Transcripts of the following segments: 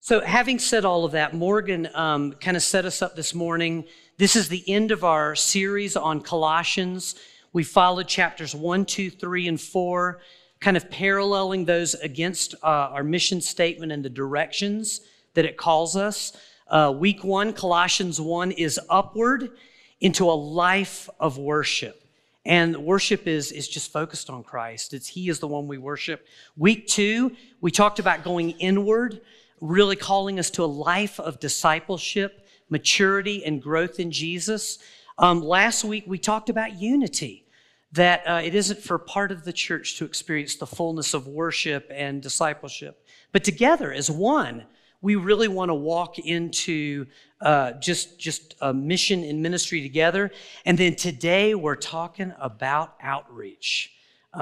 So having said all of that, Morgan kind of set us up this morning. This is the end of our series on Colossians. We followed chapters 1, 2, 3, and 4, kind of paralleling those against our mission statement and the directions that it calls us. Week 1, Colossians 1, is upward into a life of worship. And worship is just focused on Christ. He is the one we worship. Week 2, we talked about going inward, really calling us to a life of discipleship, maturity, and growth in Jesus. Last week, we talked about unity, that it isn't for part of the church to experience the fullness of worship and discipleship, but together as one, we really want to walk into just a mission and ministry together. And then today, we're talking about outreach,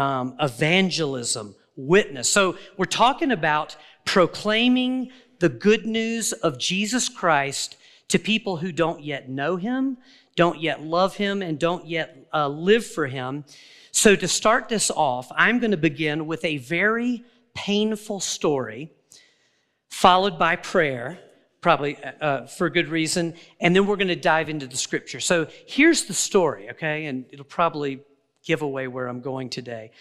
evangelism, witness. So we're talking about proclaiming the good news of Jesus Christ to people who don't yet know him, don't yet love him, and don't yet live for him. So to start this off, I'm going to begin with a very painful story, followed by prayer, probably for a good reason, and then we're going to dive into the scripture. So here's the story, okay? And it'll probably give away where I'm going today.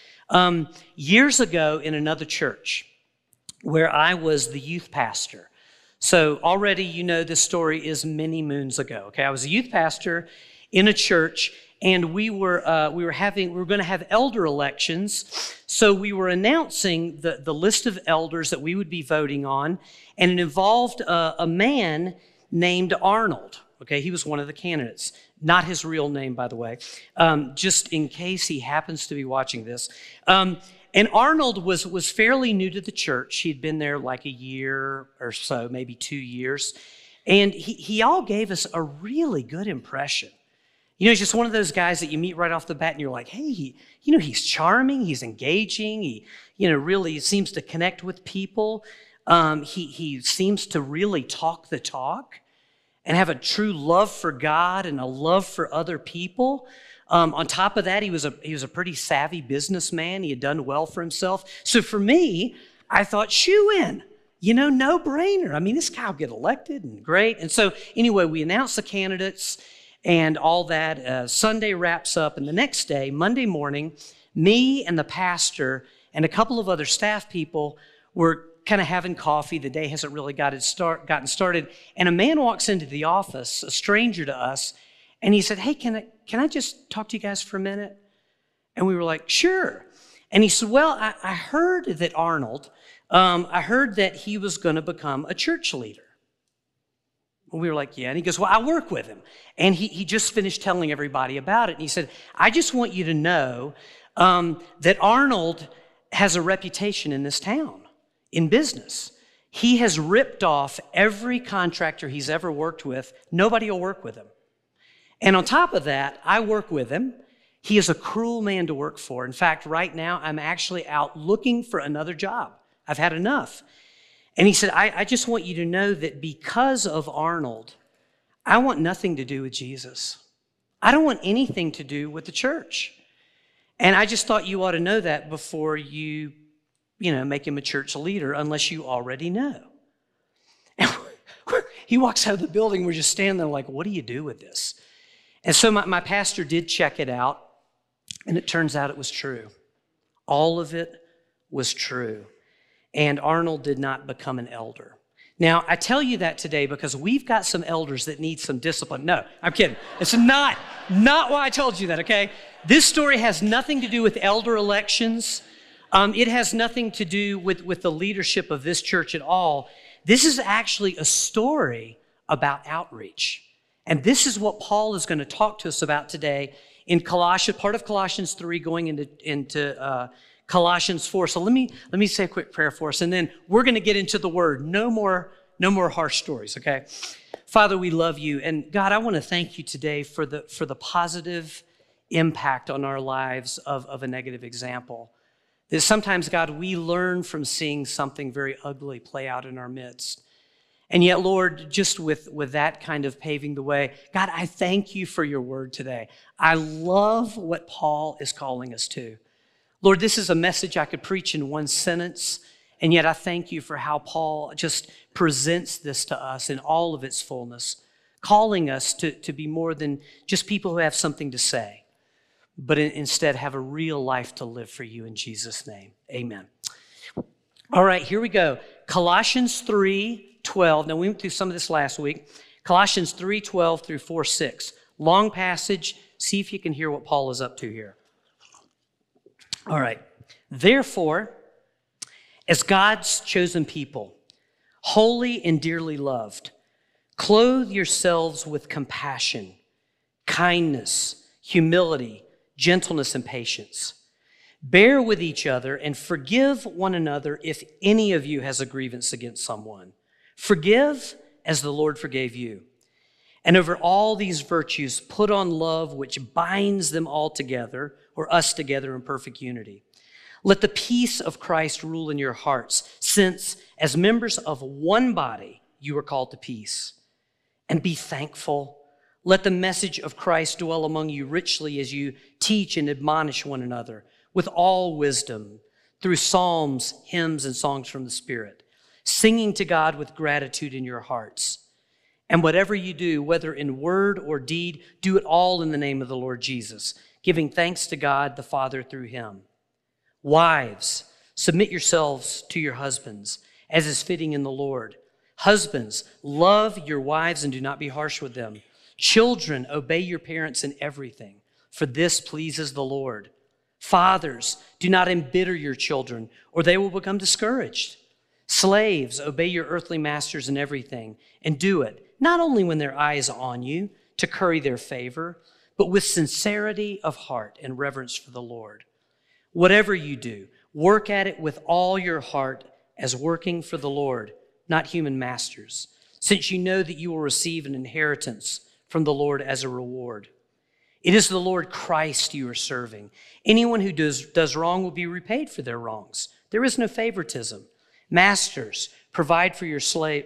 Years ago in another church, where I was the youth pastor. So already you know this story is many moons ago. Okay, I was a youth pastor in a church, and we were going to have elder elections. So we were announcing the list of elders that we would be voting on, and it involved a man named Arnold. Okay, he was one of the candidates. Not his real name, by the way, just in case he happens to be watching this. And Arnold was fairly new to the church. He'd been there like a year or so, maybe 2 years. And he all gave us a really good impression. You know, he's just one of those guys that you meet right off the bat and you're like, hey, he's charming, he's engaging, he really seems to connect with people. He seems to really talk the talk and have a true love for God and a love for other people. On top of that, he was a pretty savvy businessman. He had done well for himself. So for me, I thought, shoo in, no brainer. I mean, this guy will get elected and great. And so anyway, we announced the candidates and all that. Sunday wraps up, and the next day, Monday morning, me and the pastor and a couple of other staff people were kind of having coffee. The day hasn't really gotten started. And a man walks into the office, a stranger to us, and he said, hey, can I just talk to you guys for a minute? And we were like, sure. And he said, well, I heard that Arnold, I heard that he was going to become a church leader. And we were like, yeah. And he goes, well, I work with him. And he just finished telling everybody about it. And he said, I just want you to know that Arnold has a reputation in this town, in business. He has ripped off every contractor he's ever worked with. Nobody will work with him. And on top of that, I work with him. He is a cruel man to work for. In fact, right now, I'm actually out looking for another job. I've had enough. And he said, I just want you to know that because of Arnold, I want nothing to do with Jesus. I don't want anything to do with the church. And I just thought you ought to know that before you make him a church leader, unless you already know. And he walks out of the building. We're just standing there like, what do you do with this? And so my pastor did check it out, and it turns out it was true. All of it was true. And Arnold did not become an elder. Now, I tell you that today because we've got some elders that need some discipline. No, I'm kidding. It's not why I told you that, okay? This story has nothing to do with elder elections. It has nothing to do with the leadership of this church at all. This is actually a story about outreach. And this is what Paul is going to talk to us about today in Colossians, part of Colossians 3, going into Colossians 4. So let me say a quick prayer for us, and then we're going to get into the Word. No more harsh stories, okay? Father, we love you, and God, I want to thank you today for the positive impact on our lives of a negative example. That sometimes, God, we learn from seeing something very ugly play out in our midst. And yet, Lord, just with that kind of paving the way, God, I thank you for your word today. I love what Paul is calling us to. Lord, this is a message I could preach in one sentence, And yet I thank you for how Paul just presents this to us in all of its fullness, calling us to be more than just people who have something to say, but instead have a real life to live for you in Jesus' name. Amen. All right, here we go. Colossians 3:12. Now, we went through some of this last week. Colossians 3:12 through 4:6. Long passage. See if you can hear what Paul is up to here. All right. Therefore, as God's chosen people, holy and dearly loved, clothe yourselves with compassion, kindness, humility, gentleness, and patience. Bear with each other and forgive one another if any of you has a grievance against someone. Forgive as the Lord forgave you. And over all these virtues, put on love, which binds them all together, or us together in perfect unity. Let the peace of Christ rule in your hearts, since as members of one body, you are called to peace. And be thankful. Let the message of Christ dwell among you richly as you teach and admonish one another with all wisdom, through psalms, hymns, and songs from the Spirit, singing to God with gratitude in your hearts. And whatever you do, whether in word or deed, do it all in the name of the Lord Jesus, giving thanks to God the Father through him. Wives, submit yourselves to your husbands, as is fitting in the Lord. Husbands, love your wives and do not be harsh with them. Children, obey your parents in everything, for this pleases the Lord. Fathers, do not embitter your children, or they will become discouraged. Slaves, obey your earthly masters in everything, and do it, not only when their eye is on you, to curry their favor, but with sincerity of heart and reverence for the Lord. Whatever you do, work at it with all your heart as working for the Lord, not human masters, since you know that you will receive an inheritance from the Lord as a reward. It is the Lord Christ you are serving. Anyone who does wrong will be repaid for their wrongs. There is no favoritism. Masters, provide your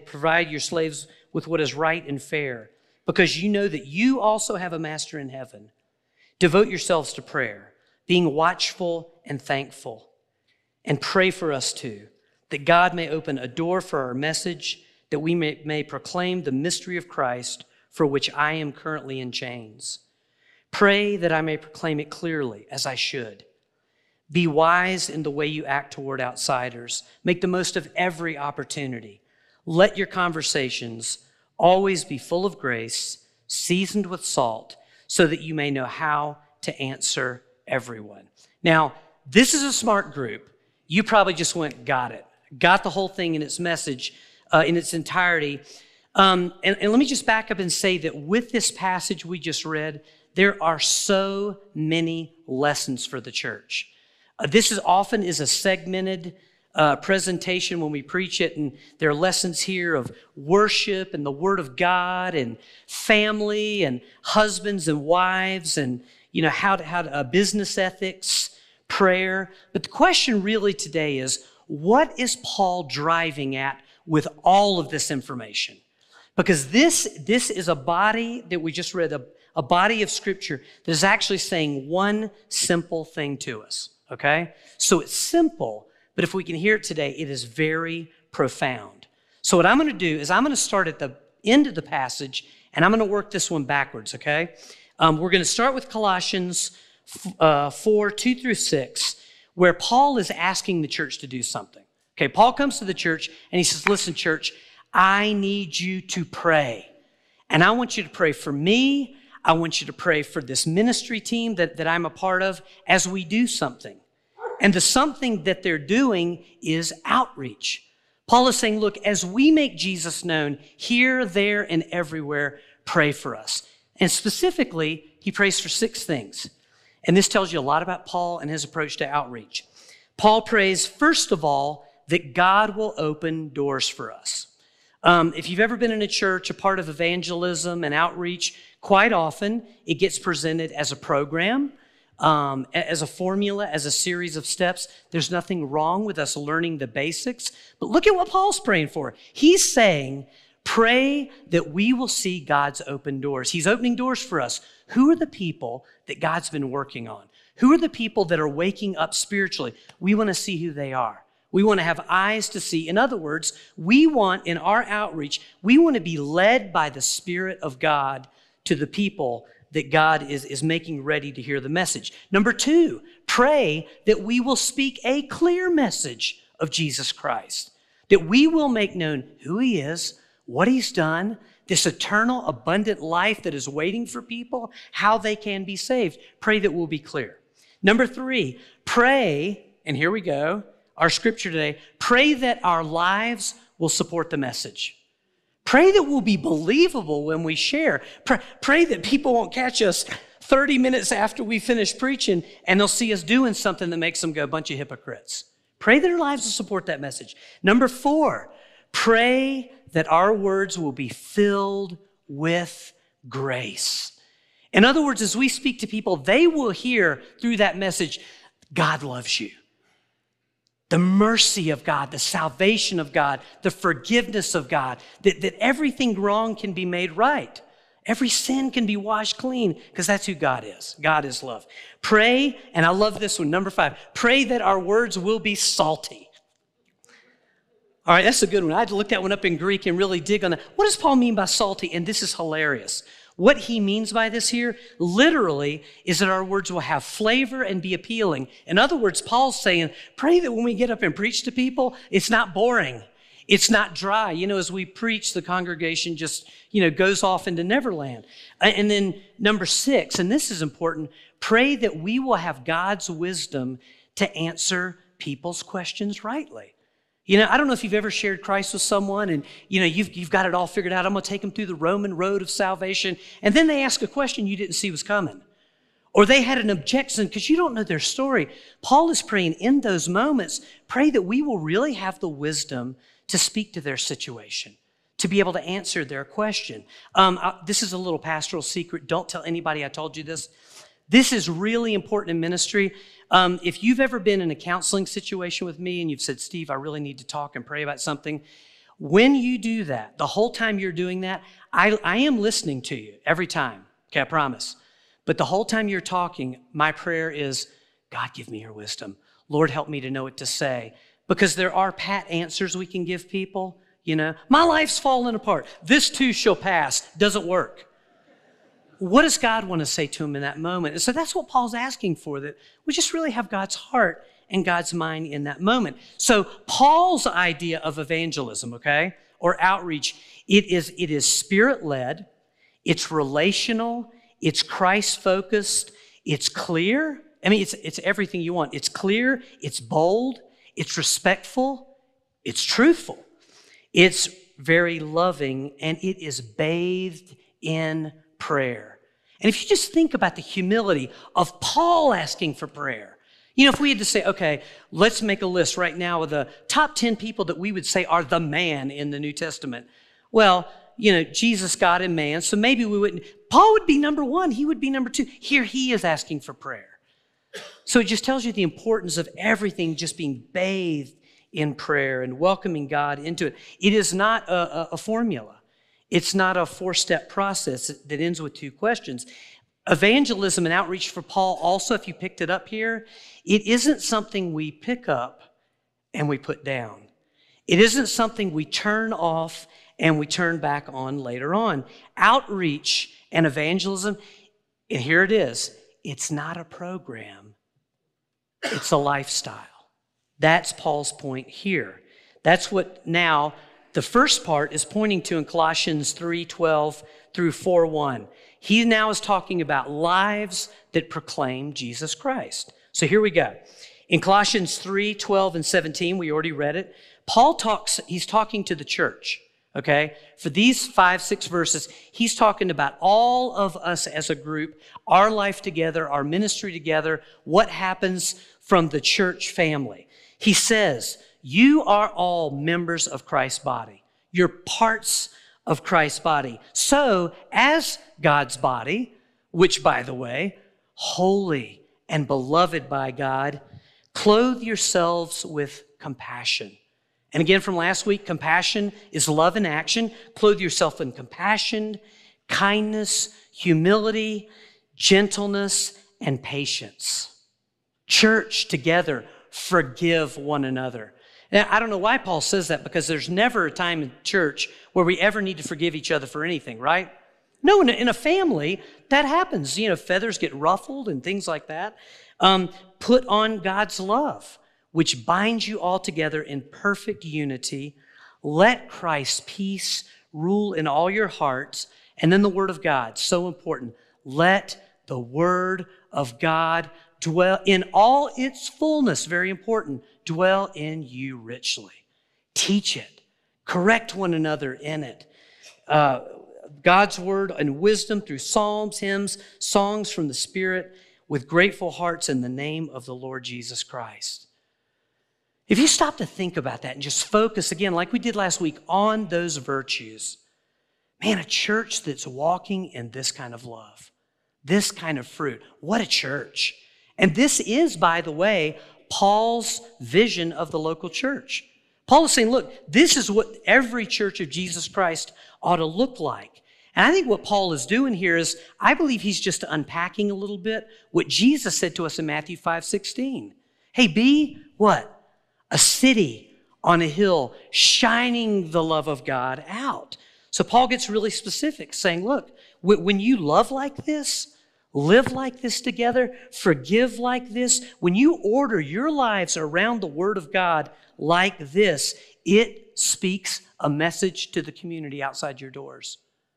slaves with what is right and fair, because you know that you also have a master in heaven. Devote yourselves to prayer, being watchful and thankful. And pray for us too, that God may open a door for our message, that we may proclaim the mystery of Christ, for which I am currently in chains. Pray that I may proclaim it clearly, as I should. Be wise in the way you act toward outsiders. Make the most of every opportunity. Let your conversations always be full of grace, seasoned with salt, so that you may know how to answer everyone. Now, this is a smart group. You probably just went, got it. Got the whole thing in its message, in its entirety. And let me just back up and say that with this passage we just read, there are so many lessons for the church. This often is a segmented presentation when we preach it, and there are lessons here of worship and the Word of God and family and husbands and wives and how to business ethics, prayer. But the question really today is, what is Paul driving at with all of this information? Because this is a body that we just read, a body of Scripture that is actually saying one simple thing to us, okay? So it's simple, but if we can hear it today, it is very profound. So what I'm going to do is I'm going to start at the end of the passage, and I'm going to work this one backwards, okay? We're going to start with Colossians 4, 2 through 6, where Paul is asking the church to do something. Okay, Paul comes to the church, and he says, listen, church, I need you to pray. And I want you to pray for me. I want you to pray for this ministry team that I'm a part of as we do something. And the something that they're doing is outreach. Paul is saying, look, as we make Jesus known here, there, and everywhere, pray for us. And specifically, he prays for 6 things. And this tells you a lot about Paul and his approach to outreach. Paul prays, first of all, that God will open doors for us. If you've ever been in a church, a part of evangelism and outreach, quite often it gets presented as a program, as a formula, as a series of steps. There's nothing wrong with us learning the basics, but look at what Paul's praying for. He's saying, pray that we will see God's open doors. He's opening doors for us. Who are the people that God's been working on? Who are the people that are waking up spiritually? We want to see who they are. We want to have eyes to see. In other words, we want, in our outreach, we want to be led by the Spirit of God to the people that God is making ready to hear the message. Number 2, pray that we will speak a clear message of Jesus Christ, that we will make known who he is, what he's done, this eternal, abundant life that is waiting for people, how they can be saved. Pray that we'll be clear. Number 3, pray, and here we go, our scripture today, pray that our lives will support the message. Pray that we'll be believable when we share. Pray that people won't catch us 30 minutes after we finish preaching and they'll see us doing something that makes them go, a bunch of hypocrites. Pray that our lives will support that message. Number 4, pray that our words will be filled with grace. In other words, as we speak to people, they will hear through that message, God loves you. The mercy of God, the salvation of God, the forgiveness of God, that everything wrong can be made right. Every sin can be washed clean because that's who God is. God is love. Pray, and I love this one, number 5, pray that our words will be salty. All right, that's a good one. I had to look that one up in Greek and really dig on that. What does Paul mean by salty? And this is hilarious. What he means by this here, literally, is that our words will have flavor and be appealing. In other words, Paul's saying, pray that when we get up and preach to people, it's not boring. It's not dry. You know, as we preach, the congregation just, goes off into Neverland. And then number 6, and this is important, pray that we will have God's wisdom to answer people's questions rightly. I don't know if you've ever shared Christ with someone and, you've got it all figured out. I'm going to take them through the Roman road of salvation. And then they ask a question you didn't see was coming. Or they had an objection because you don't know their story. Paul is praying in those moments, pray that we will really have the wisdom to speak to their situation, to be able to answer their question. This is a little pastoral secret. Don't tell anybody I told you this. This is really important in ministry. If you've ever been in a counseling situation with me and you've said, Steve, I really need to talk and pray about something, when you do that, the whole time you're doing that, I am listening to you every time. Okay, I promise. But the whole time you're talking, my prayer is, God, give me your wisdom. Lord, help me to know what to say. Because there are pat answers we can give people. My life's falling apart. This too shall pass. Doesn't work. What does God want to say to him in that moment? And so that's what Paul's asking for, that we just really have God's heart and God's mind in that moment. So Paul's idea of evangelism, okay, or outreach, it is spirit-led, it's relational, it's Christ-focused, it's clear. I mean, it's everything you want. It's clear, it's bold, it's respectful, it's truthful, it's very loving, and it is bathed in prayer. And if you just think about the humility of Paul asking for prayer, if we had to say, okay, let's make a list right now of the top 10 people that we would say are the man in the New Testament. Well, Jesus, God, and man, so maybe we wouldn't. Paul would be number 1. He would be number 2. Here he is asking for prayer. So it just tells you the importance of everything just being bathed in prayer and welcoming God into it. It is not a formula. It's not a 4-step process that ends with 2 questions. Evangelism and outreach for Paul also, if you picked it up here, it isn't something we pick up and we put down. It isn't something we turn off and we turn back on later on. Outreach and evangelism, and here it is, it's not a program, it's a lifestyle. That's Paul's point here. That's what now the first part is pointing to in Colossians 3:12 through 4:1. He now is talking about lives that proclaim Jesus Christ. So here we go. In Colossians 3:12 and 17, we already read it. He's talking to the church, okay? For these 5-6 verses, he's talking about all of us as a group, our life together, our ministry together, what happens from the church family. He says, you are all members of Christ's body. You're parts of Christ's body. So, as God's body, which, by the way, holy and beloved by God, clothe yourselves with compassion. And again, from last week, compassion is love in action. Clothe yourself in compassion, kindness, humility, gentleness, and patience. Church together, forgive one another. Now, I don't know why Paul says that, because there's never a time in church where we ever need to forgive each other for anything, right? No, in a family, that happens. Feathers get ruffled and things like that. Put on God's love, which binds you all together in perfect unity. Let Christ's peace rule in all your hearts. And then the Word of God, so important. Let the Word of God dwell in all its fullness, very important, dwell in you richly. Teach it. Correct one another in it. God's Word and wisdom through psalms, hymns, songs from the Spirit, with grateful hearts in the name of the Lord Jesus Christ. If you stop to think about that and just focus again, like we did last week, on those virtues, man, a church that's walking in this kind of love, this kind of fruit, what a church. And this is, by the way, Paul's vision of the local church. Paul is saying, look, this is what every church of Jesus Christ ought to look like. And I think what Paul is doing here is, I believe he's just unpacking a little bit what Jesus said to us in Matthew 5:16. Hey, be what? A city on a hill, shining the love of God out. So Paul gets really specific, saying, look, when you love like this, live like this together, forgive like this, when you order your lives around the Word of God like this, it speaks a message to the community outside your doors.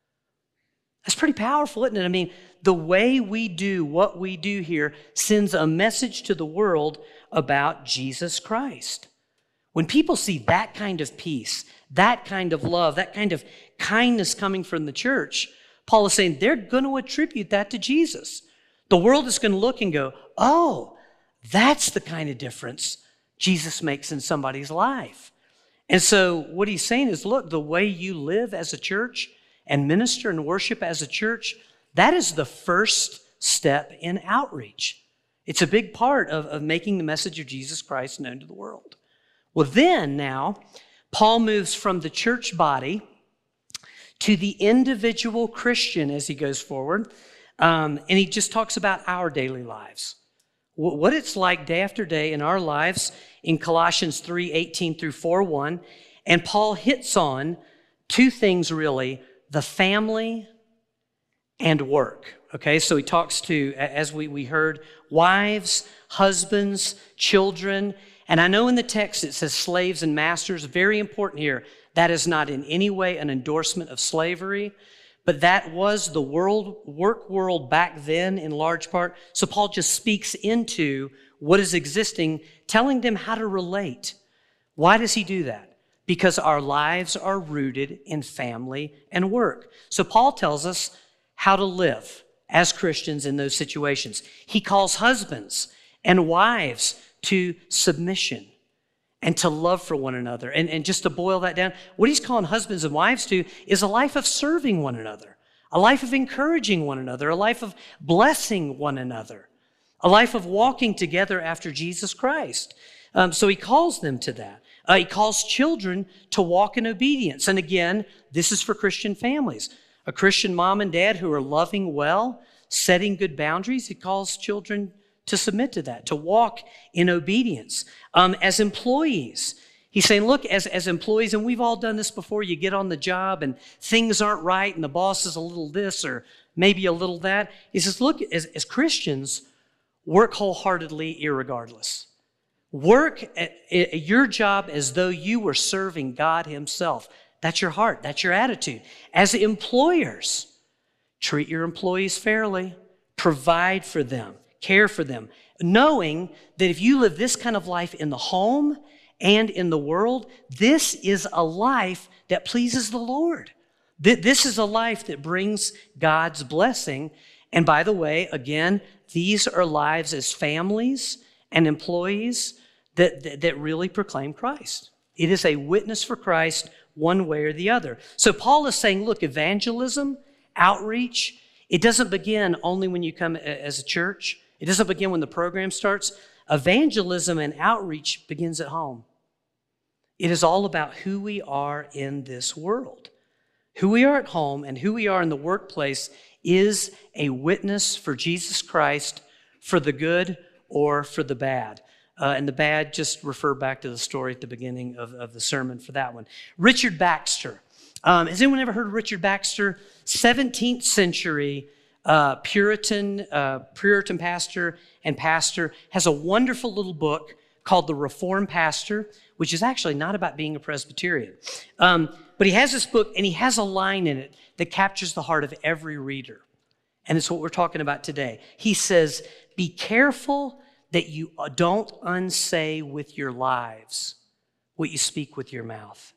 That's pretty powerful, isn't it? I mean, the way we do what we do here sends a message to the world about Jesus Christ. When people see that kind of peace, that kind of love, that kind of kindness coming from the church, Paul is saying they're going to attribute that to Jesus. The world is going to look and go, oh, that's the kind of difference Jesus makes in somebody's life. And so what he's saying is, look, the way you live as a church and minister and worship as a church, that is the first step in outreach. It's a big part of making the message of Jesus Christ known to the world. Well, then now, Paul moves from the church body to the individual Christian as he goes forward. And he just talks about our daily lives. What it's like day after day in our lives in Colossians 3:18 through 4:1. And Paul hits on two things really: the family and work. Okay, so he talks to, as we heard, wives, husbands, children. And I know in the text it says slaves and masters. Very important here. That is not in any way an endorsement of slavery, but that was the work world back then in large part. So Paul just speaks into what is existing, telling them how to relate. Why does he do that? Because our lives are rooted in family and work. So Paul tells us how to live as Christians in those situations. He calls husbands and wives to submission and to love for one another. And just to boil that down, what he's calling husbands and wives to is a life of serving one another, a life of encouraging one another, a life of blessing one another, a life of walking together after Jesus Christ. So he calls them to that. He calls children to walk in obedience. And again, this is for Christian families. A Christian mom and dad who are loving well, setting good boundaries. He calls children to submit to that, to walk in obedience. As employees, he's saying, look, as employees, and we've all done this before, you get on the job and things aren't right and the boss is a little this or maybe a little that. He says, look, as Christians, work wholeheartedly irregardless. Work at your job as though you were serving God himself. That's your heart. That's your attitude. As employers, treat your employees fairly. Provide for them. Care for them. Knowing that if you live this kind of life in the home and in the world, this is a life that pleases the Lord. This is a life that brings God's blessing. And by the way, again, these are lives as families and employees that really proclaim Christ. It is a witness for Christ one way or the other. So Paul is saying, look, evangelism, outreach, it doesn't begin only when you come as a church. It doesn't begin when the program starts. Evangelism and outreach begins at home. It is all about who we are in this world. Who we are at home and who we are in the workplace is a witness for Jesus Christ, for the good or for the bad. And the bad, just refer back to the story at the beginning of the sermon for that one. Richard Baxter. Has anyone ever heard of Richard Baxter? 17th century Puritan pastor and pastor, has a wonderful little book called The Reformed Pastor, which is actually not about being a Presbyterian. But he has this book, and he has a line in it that captures the heart of every reader. And it's what we're talking about today. He says, be careful that you don't unsay with your lives what you speak with your mouth.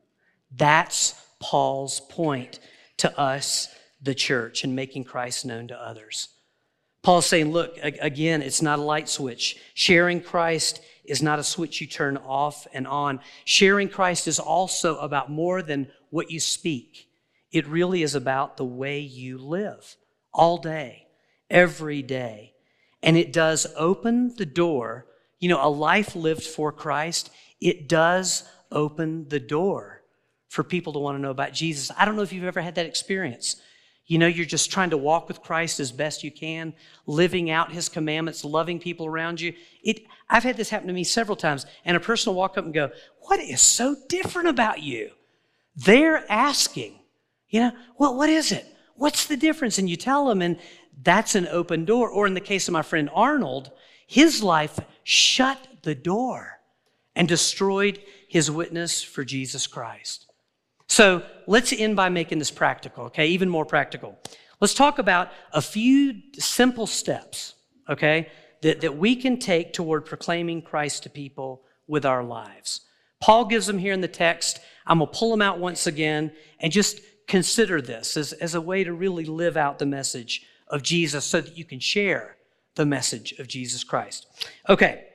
That's Paul's point to us, the church, in making Christ known to others. Paul's saying, look, again, it's not a light switch. Sharing Christ is not a switch you turn off and on. Sharing Christ is also about more than what you speak. It really is about the way you live all day, every day. And it does open the door. You know, a life lived for Christ, it does open the door for people to want to know about Jesus. I don't know if you've ever had that experience. You know, you're just trying to walk with Christ as best you can, living out His commandments, loving people around you. I've had this happen to me several times, and a person will walk up and go, what is so different about you? They're asking, you know, well, what is it? What's the difference? And you tell them, and that's an open door. Or in the case of my friend Arnold, his life shut the door and destroyed his witness for Jesus Christ. So let's end by making this practical, okay? Even more practical. Let's talk about a few simple steps, okay, that we can take toward proclaiming Christ to people with our lives. Paul gives them here in the text. I'm going to pull them out once again and just consider this as a way to really live out the message of Jesus so that you can share the message of Jesus Christ. Okay,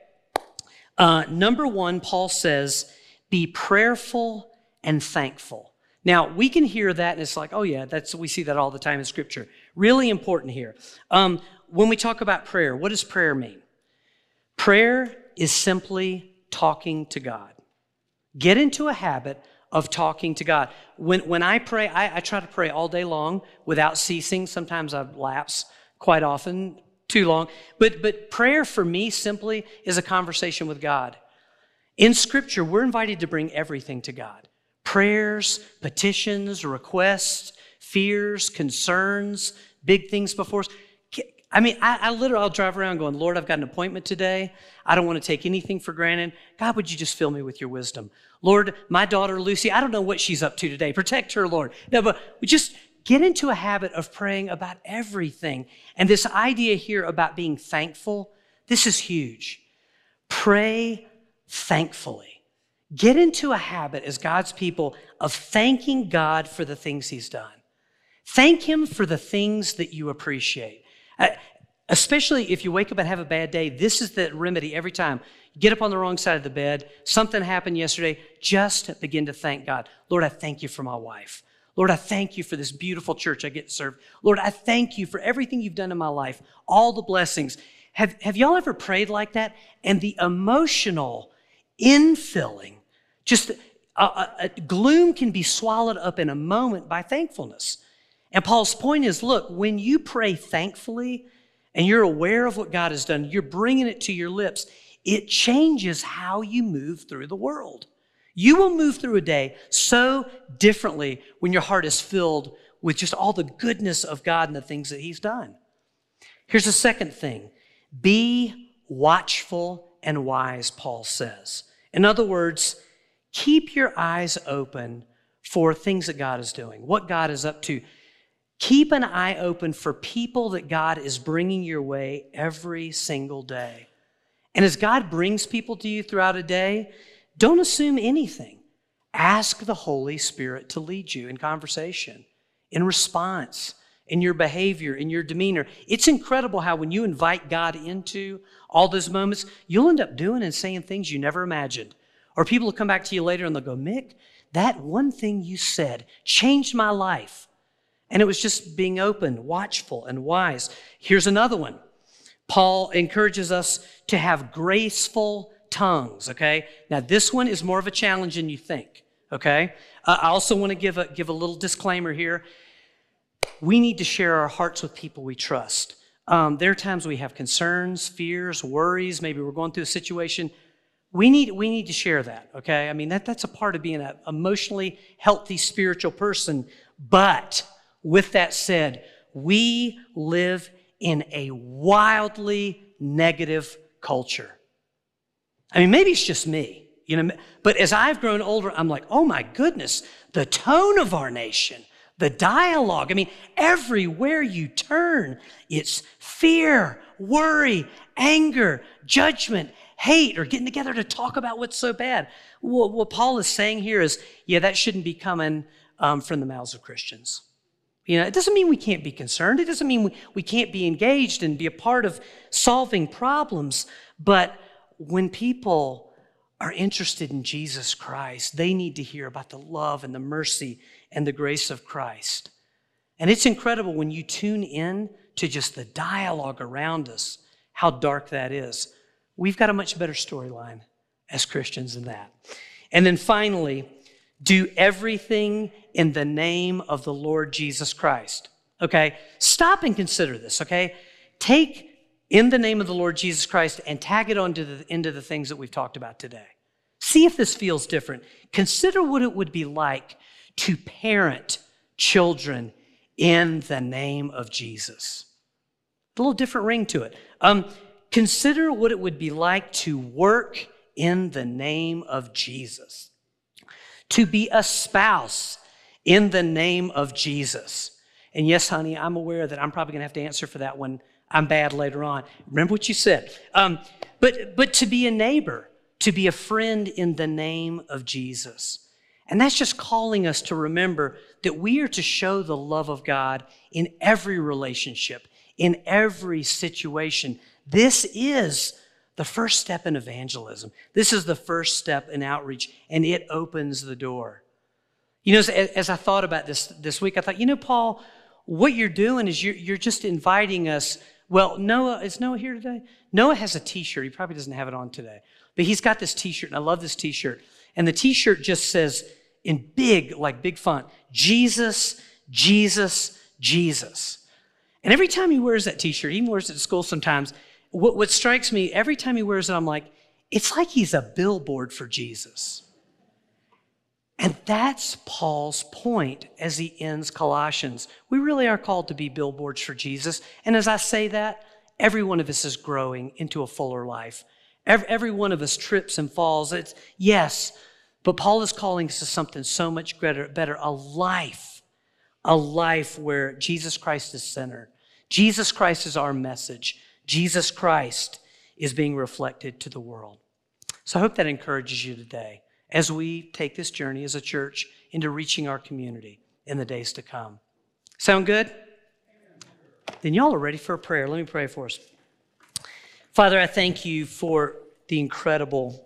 number one, Paul says, be prayerful and thankful. Now, we can hear that and it's like, oh yeah, we see that all the time in Scripture. Really important here. When we talk about prayer, what does prayer mean? Prayer is simply talking to God. Get into a habit of talking to God. When I pray, I try to pray all day long without ceasing. Sometimes I lapse quite often, too long. But prayer for me simply is a conversation with God. In Scripture, we're invited to bring everything to God. Prayers, petitions, requests, fears, concerns, big things before us. I mean, I'll drive around going, Lord, I've got an appointment today. I don't want to take anything for granted. God, would you just fill me with your wisdom? Lord, my daughter, Lucy, I don't know what she's up to today. Protect her, Lord. No, but we just get into a habit of praying about everything. And this idea here about being thankful, this is huge. Pray thankfully. Get into a habit as God's people of thanking God for the things He's done. Thank Him for the things that you appreciate. Especially if you wake up and have a bad day, this is the remedy every time. You get up on the wrong side of the bed, something happened yesterday, just begin to thank God. Lord, I thank you for my wife. Lord, I thank you for this beautiful church I get to serve. Lord, I thank you for everything you've done in my life, all the blessings. Have y'all ever prayed like that? And the emotional infilling, just gloom can be swallowed up in a moment by thankfulness. And Paul's point is, look, when you pray thankfully and you're aware of what God has done, you're bringing it to your lips, it changes how you move through the world. You will move through a day so differently when your heart is filled with just all the goodness of God and the things that He's done. Here's the second thing. Be watchful and wise, Paul says. In other words, keep your eyes open for things that God is doing, what God is up to. Keep an eye open for people that God is bringing your way every single day. And as God brings people to you throughout a day, don't assume anything. Ask the Holy Spirit to lead you in conversation, in response, in your behavior, in your demeanor. It's incredible how when you invite God into all those moments, you'll end up doing and saying things you never imagined. Or people will come back to you later and they'll go, Mick, that one thing you said changed my life. And it was just being open, watchful, and wise. Here's another one. Paul encourages us to have graceful tongues, okay? Now, this one is more of a challenge than you think, okay? I also want to give a little disclaimer here. We need to share our hearts with people we trust. There are times we have concerns, fears, worries. Maybe we're going through a situation. We need to share that, okay? I mean, that's a part of being an emotionally healthy spiritual person. But with that said, we live in a wildly negative culture. I mean, maybe it's just me, but as I've grown older, I'm like, oh my goodness, the tone of our nation, the dialogue. I mean, everywhere you turn, it's fear, worry, anger, judgment, hate, or getting together to talk about what's so bad. What Paul is saying here is, that shouldn't be coming from the mouths of Christians. It doesn't mean we can't be concerned. It doesn't mean we can't be engaged and be a part of solving problems. But when people are interested in Jesus Christ, they need to hear about the love and the mercy and the grace of Christ. And it's incredible when you tune in to just the dialogue around us, how dark that is. We've got a much better storyline as Christians than that. And then finally, do everything in the name of the Lord Jesus Christ. Okay? Stop and consider this, okay? Take in the name of the Lord Jesus Christ and tag it into the things that we've talked about today. See if this feels different. Consider what it would be like to parent children in the name of Jesus. A little different ring to it. Consider what it would be like to work in the name of Jesus. To be a spouse in the name of Jesus. And yes, honey, I'm aware that I'm probably going to have to answer for that when I'm bad later on. Remember what you said. But to be a neighbor, to be a friend in the name of Jesus. And that's just calling us to remember that we are to show the love of God in every relationship, in every situation. This is the first step in evangelism. This is the first step in outreach, and it opens the door. As I thought about this week, I thought, Paul, what you're doing is you're just inviting us. Well, Noah, is Noah here today? Noah has a t-shirt. He probably doesn't have it on today. But he's got this t-shirt, and I love this t-shirt. And the t-shirt just says in big font, Jesus, Jesus, Jesus. And every time he wears that t-shirt, he even wears it to school sometimes, what strikes me, every time he wears it, I'm like, it's like he's a billboard for Jesus. And that's Paul's point as he ends Colossians. We really are called to be billboards for Jesus. And as I say that, every one of us is growing into a fuller life. Every one of us trips and falls. Yes, but Paul is calling us to something so much better, a life where Jesus Christ is centered. Jesus Christ is our message. Jesus Christ is being reflected to the world. So I hope that encourages you today as we take this journey as a church into reaching our community in the days to come. Sound good? Then y'all are ready for a prayer. Let me pray for us. Father, I thank you for the incredible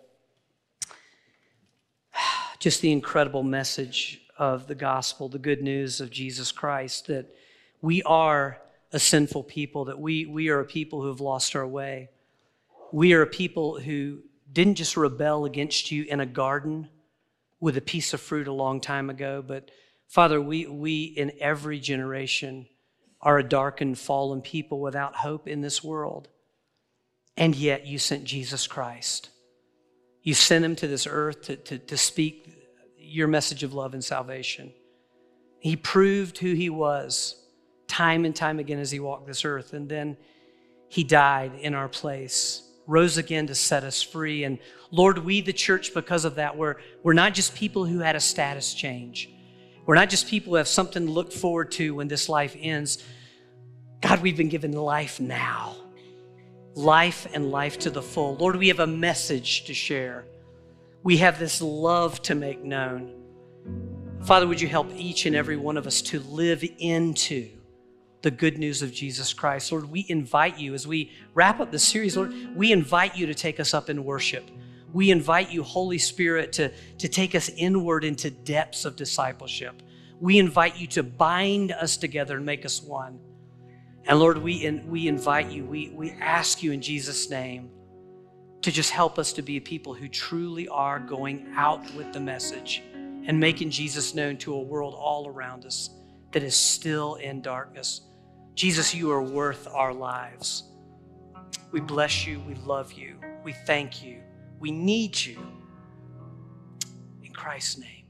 message of the gospel, the good news of Jesus Christ, that we are a sinful people, that we are a people who have lost our way. We are a people who didn't just rebel against you in a garden with a piece of fruit a long time ago, but Father, we in every generation are a darkened, fallen people without hope in this world. And yet you sent Jesus Christ. You sent him to this earth to speak your message of love and salvation. He proved who he was time and time again as he walked this earth. And then he died in our place, rose again to set us free. And Lord, we, the church, because of that, we're not just people who had a status change. We're not just people who have something to look forward to when this life ends. God, we've been given life now. Life and life to the full. Lord, we have a message to share. We have this love to make known. Father, would you help each and every one of us to live into the good news of Jesus Christ? Lord, we invite you as we wrap up the series, Lord, we invite you to take us up in worship. We invite you, Holy Spirit, to take us inward into depths of discipleship. We invite you to bind us together and make us one. And Lord, we invite you, we ask you in Jesus' name to just help us to be a people who truly are going out with the message and making Jesus known to a world all around us that is still in darkness. Jesus, you are worth our lives. We bless you. We love you. We thank you. We need you. In Christ's name.